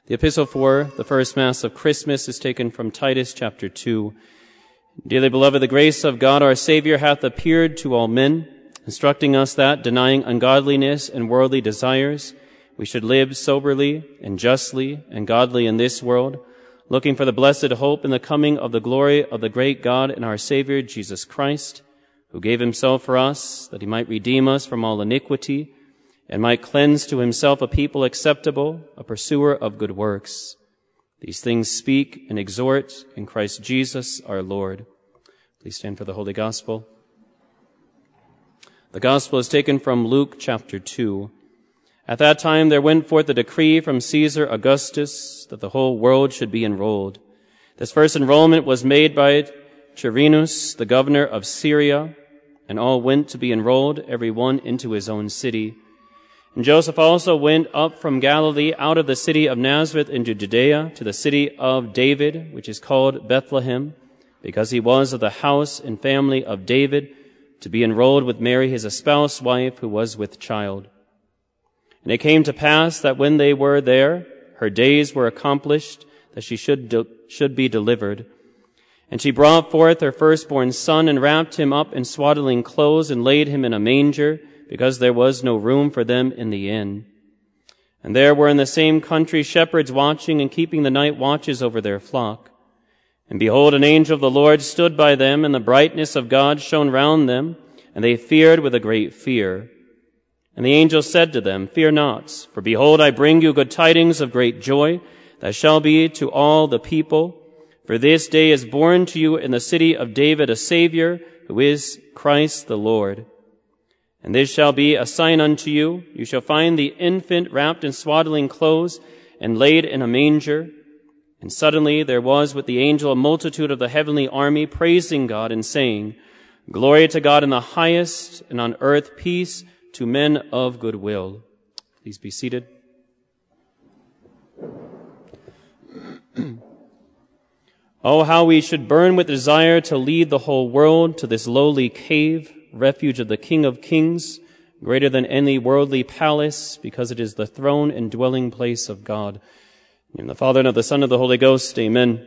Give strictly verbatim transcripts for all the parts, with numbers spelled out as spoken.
The epistle for the first Mass of Christmas is taken from Titus chapter two. Dearly beloved, the grace of God our Savior hath appeared to all men, instructing us that, denying ungodliness and worldly desires, we should live soberly and justly and godly in this world, looking for the blessed hope in the coming of the glory of the great God and our Savior Jesus Christ, who gave himself for us, that he might redeem us from all iniquity, and might cleanse to himself a people acceptable, a pursuer of good works. These things speak and exhort in Christ Jesus our Lord. Please stand for the Holy Gospel. The Gospel is taken from Luke chapter two. At that time there went forth a decree from Caesar Augustus that the whole world should be enrolled. This first enrollment was made by Quirinus, the governor of Syria, and all went to be enrolled, every one into his own city. And Joseph also went up from Galilee out of the city of Nazareth into Judea to the city of David, which is called Bethlehem, because he was of the house and family of David, to be enrolled with Mary his espoused wife, who was with child. And it came to pass that when they were there, her days were accomplished, that she should de- should be delivered. And she brought forth her firstborn son, and wrapped him up in swaddling clothes, and laid him in a manger, because there was no room for them in the inn. And there were in the same country shepherds watching and keeping the night watches over their flock. And behold, an angel of the Lord stood by them, and the brightness of God shone round them, and they feared with a great fear. And the angel said to them, Fear not, for behold, I bring you good tidings of great joy, that shall be to all the people. For this day is born to you in the city of David a Savior, who is Christ the Lord. And this shall be a sign unto you. You shall find the infant wrapped in swaddling clothes and laid in a manger. And suddenly there was with the angel a multitude of the heavenly army, praising God and saying, Glory to God in the highest, and on earth peace to men of good will. Please be seated. Oh, how we should burn with desire to lead the whole world to this lowly cave, refuge of the King of Kings, greater than any worldly palace, because it is the throne and dwelling place of God. In the Father, and of the Son, and of the Holy Ghost, amen.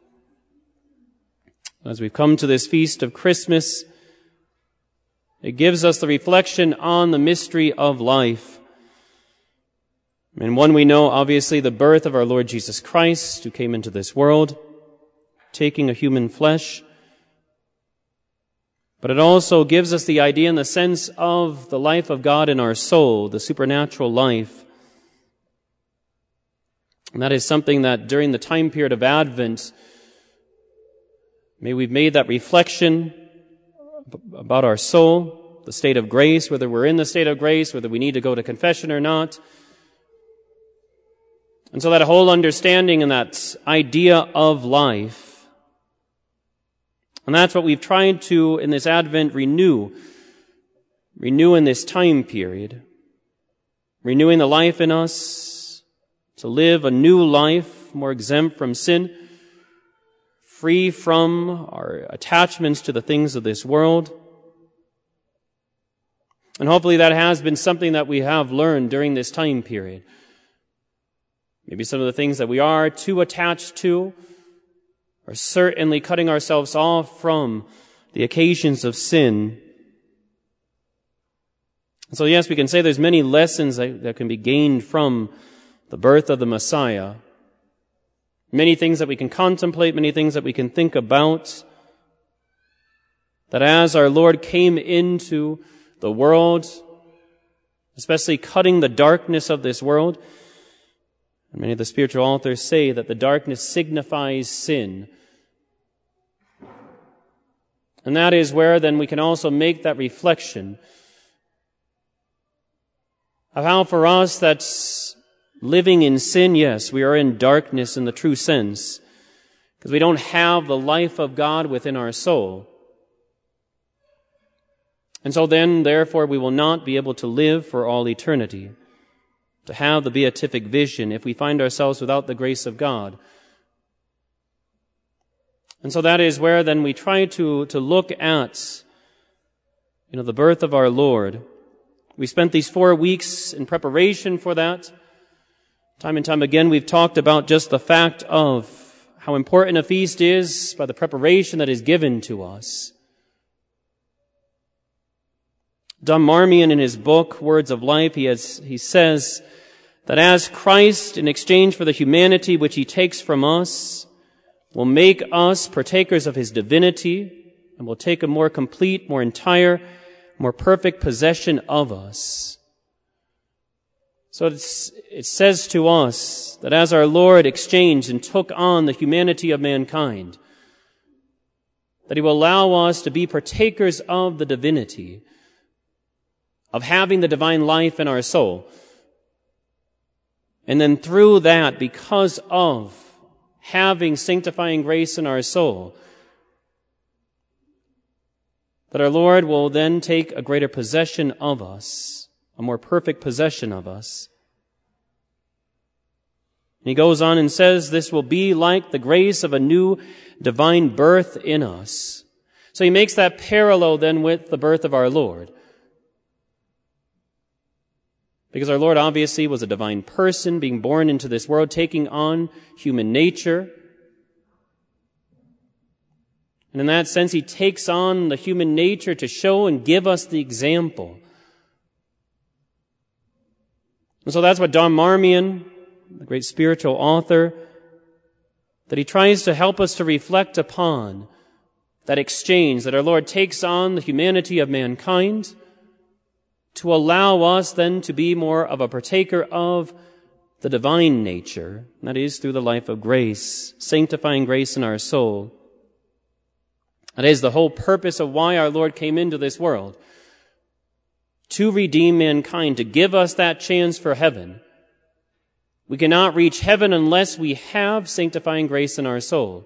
As we've come to this feast of Christmas, it gives us the reflection on the mystery of life. And one we know, obviously, the birth of our Lord Jesus Christ, who came into this world, taking a human flesh. But it also gives us the idea and the sense of the life of God in our soul, the supernatural life. And that is something that during the time period of Advent, may we've made that reflection about our soul, the state of grace, whether we're in the state of grace, whether we need to go to confession or not. And so that whole understanding and that idea of life, and that's what we've tried to, in this Advent, renew. Renew in this time period. Renewing the life in us to live a new life, more exempt from sin, free from our attachments to the things of this world. And hopefully that has been something that we have learned during this time period. Maybe some of the things that we are too attached to, are certainly cutting ourselves off from the occasions of sin. And so yes, we can say there's many lessons that, that can be gained from the birth of the Messiah. Many things that we can contemplate, many things that we can think about. That as our Lord came into the world, especially cutting the darkness of this world, and many of the spiritual authors say that the darkness signifies sin. And that is where then we can also make that reflection of how for us that's living in sin, yes, we are in darkness in the true sense, because we don't have the life of God within our soul. And so then, therefore, we will not be able to live for all eternity, to have the beatific vision if we find ourselves without the grace of God. And so that is where then we try to, to look at, you know, the birth of our Lord. We spent these four weeks in preparation for that, Time and time again, we've talked about just the fact of how important a feast is by the preparation that is given to us. Don Marmion, in his book, Words of Life, he, has, he says that as Christ, in exchange for the humanity which he takes from us, will make us partakers of his divinity and will take a more complete, more entire, more perfect possession of us. So it's, it says to us that as our Lord exchanged and took on the humanity of mankind, that he will allow us to be partakers of the divinity, of having the divine life in our soul. And then through that, because of having sanctifying grace in our soul, that our Lord will then take a greater possession of us, a more perfect possession of us. And he goes on and says, this will be like the grace of a new divine birth in us. So he makes that parallel then with the birth of our Lord. Because our Lord obviously was a divine person being born into this world, taking on human nature. And in that sense, he takes on the human nature to show and give us the example. And so that's what Don Marmion, the great spiritual author, that he tries to help us to reflect upon that exchange, that our Lord takes on the humanity of mankind to allow us then to be more of a partaker of the divine nature, and that is through the life of grace, sanctifying grace in our soul. That is the whole purpose of why our Lord came into this world, to redeem mankind, to give us that chance for heaven. We cannot reach heaven unless we have sanctifying grace in our soul.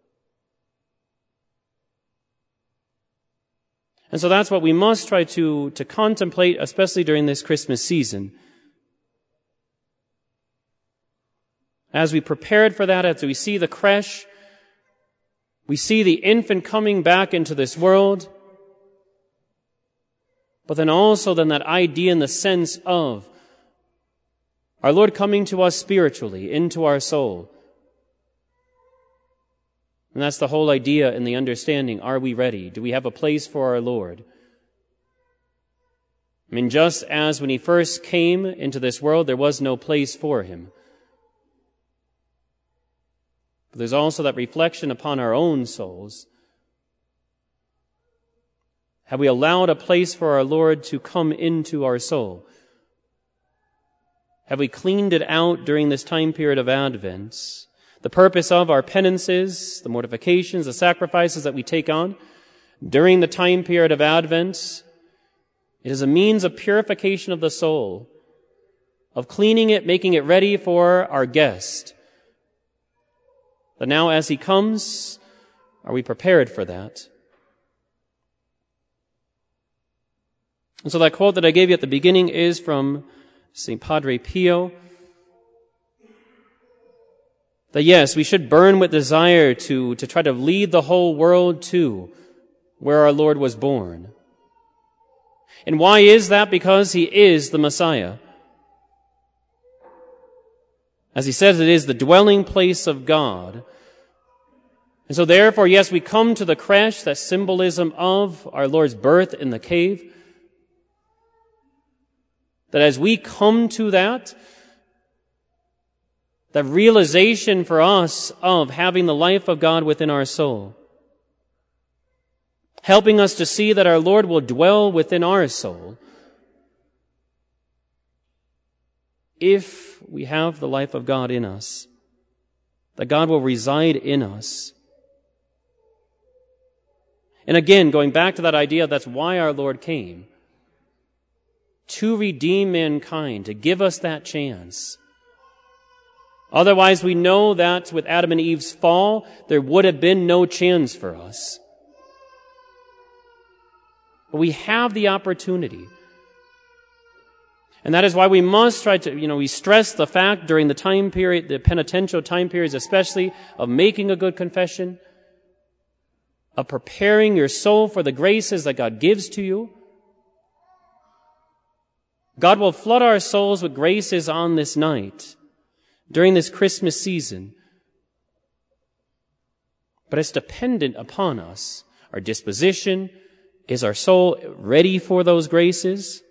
And so that's what we must try to, to contemplate, especially during this Christmas season. As we prepared for that, as we see the creche, we see the infant coming back into this world, but then also then that idea in the sense of our Lord coming to us spiritually, into our soul. And that's the whole idea in the understanding. Are we ready? Do we have a place for our Lord? I mean, just as when he first came into this world, there was no place for him. But there's also that reflection upon our own souls. Have we allowed a place for our Lord to come into our soul? Have we cleaned it out during this time period of Advent? The purpose of our penances, the mortifications, the sacrifices that we take on during the time period of Advent, it is a means of purification of the soul, of cleaning it, making it ready for our guest. But now as he comes, are we prepared for that? And so that quote that I gave you at the beginning is from Saint Padre Pio, that yes, we should burn with desire to, to try to lead the whole world to where our Lord was born. And why is that? Because he is the Messiah. As he says, it is the dwelling place of God. And so therefore, yes, we come to the creche, that symbolism of our Lord's birth in the cave. That as we come to that, the realization for us of having the life of God within our soul, helping us to see that our Lord will dwell within our soul if we have the life of God in us, that God will reside in us. And again, going back to that idea, that's why our Lord came, to redeem mankind, to give us that chance. Otherwise, we know that with Adam and Eve's fall, there would have been no chance for us. But we have the opportunity. And that is why we must try to, you know, we stress the fact during the time period, the penitential time periods especially, of making a good confession, of preparing your soul for the graces that God gives to you. God will flood our souls with graces on this night. during this Christmas season. But it's dependent upon us. Our disposition, is our soul ready for those graces?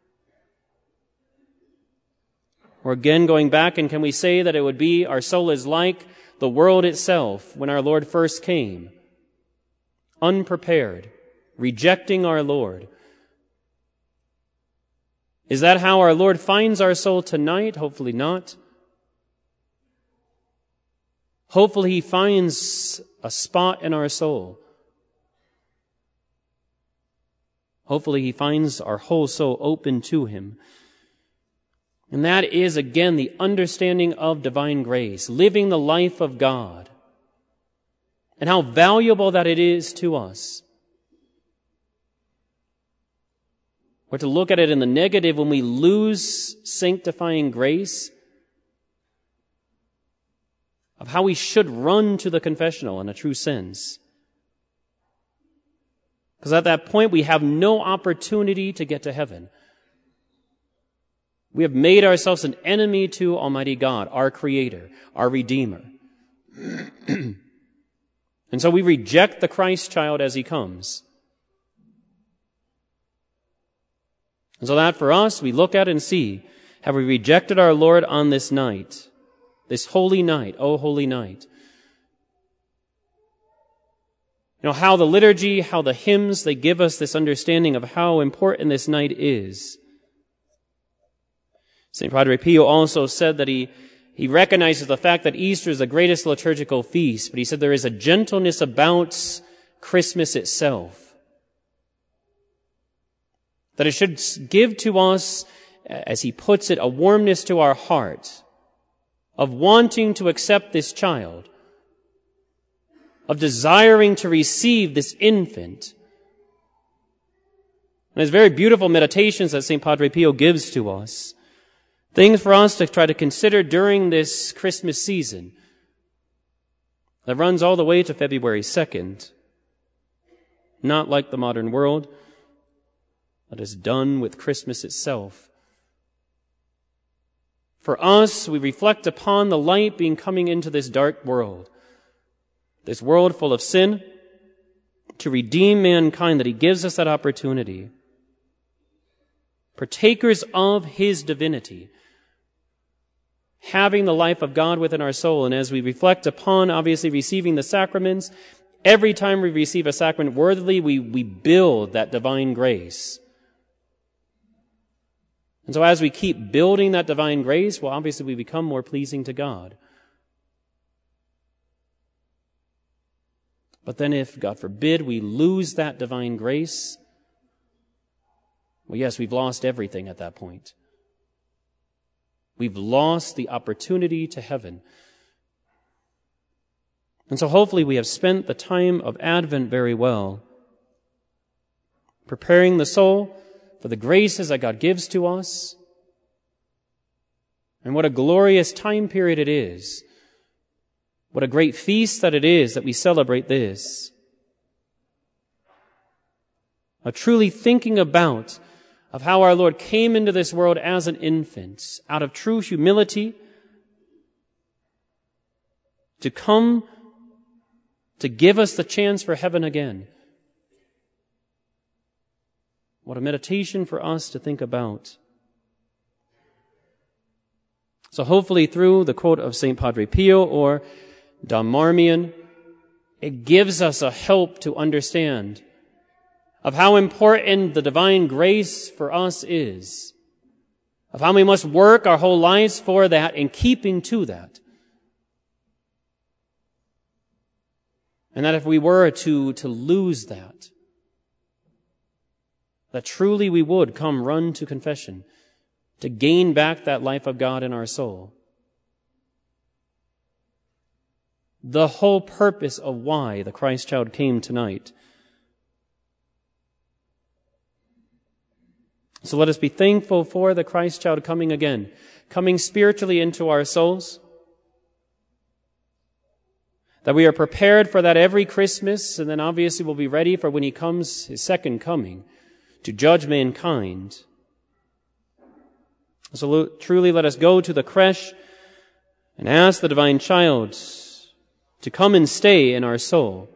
Or again, going back, and can we say that it would be our soul is like the world itself when our Lord first came? Unprepared, rejecting our Lord. Is that how our Lord finds our soul tonight? Hopefully not. Hopefully He finds a spot in our soul. Hopefully He finds our whole soul open to Him. And that is, again, the understanding of divine grace, living the life of God, and how valuable that it is to us. Or to look at it in the negative, when we lose sanctifying grace, of how we should run to the confessional in a true sense. Because at that point, we have no opportunity to get to heaven. We have made ourselves an enemy to Almighty God, our Creator, our Redeemer. And so we reject the Christ child as He comes. And so that for us, we look at and see, have we rejected our Lord on this night, this holy night, oh holy night? You know, how the liturgy, how the hymns, they give us this understanding of how important this night is. Saint Padre Pio also said that he, he recognizes the fact that Easter is the greatest liturgical feast, but he said there is a gentleness about Christmas itself. That it should give to us, as he puts it, a warmness to our heart of wanting to accept this child, of desiring to receive this infant. And there's very beautiful meditations that Saint Padre Pio gives to us. Things for us to try to consider during this Christmas season that runs all the way to February second. Not like the modern world that is done with Christmas itself. For us, we reflect upon the light being coming into this dark world, this world full of sin, to redeem mankind, that He gives us that opportunity. Partakers of His divinity, having the life of God within our soul. And as we reflect upon, obviously, receiving the sacraments, every time we receive a sacrament worthily, we, we build that divine grace. And so as we keep building that divine grace, well, obviously we become more pleasing to God. But then if, God forbid, we lose that divine grace, well, yes, we've lost everything at that point. We've lost the opportunity to heaven. And so hopefully we have spent the time of Advent very well, preparing the soul for the graces that God gives to us. And what a glorious time period it is. What a great feast that it is that we celebrate this. Of truly thinking about of how our Lord came into this world as an infant, out of true humility, to come to give us the chance for heaven again. What a meditation for us to think about. So hopefully through the quote of Saint Padre Pio or Dom Marmion, it gives us a help to understand of how important the divine grace for us is, of how we must work our whole lives for that and keeping to that. And that if we were to, to lose that, that truly we would come run to confession to gain back that life of God in our soul. The whole purpose of why the Christ child came tonight. So let us be thankful for the Christ child coming again, coming spiritually into our souls, that we are prepared for that every Christmas, and then obviously we'll be ready for when He comes, His second coming, to judge mankind. So truly let us go to the creche and ask the divine child to come and stay in our soul,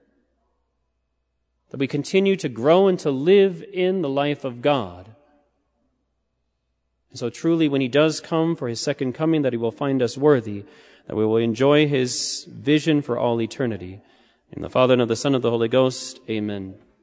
that we continue to grow and to live in the life of God. And so truly, when he does come for his second coming, that he will find us worthy, that we will enjoy his vision for all eternity. In the Father, and of the Son, and of the Holy Ghost, amen.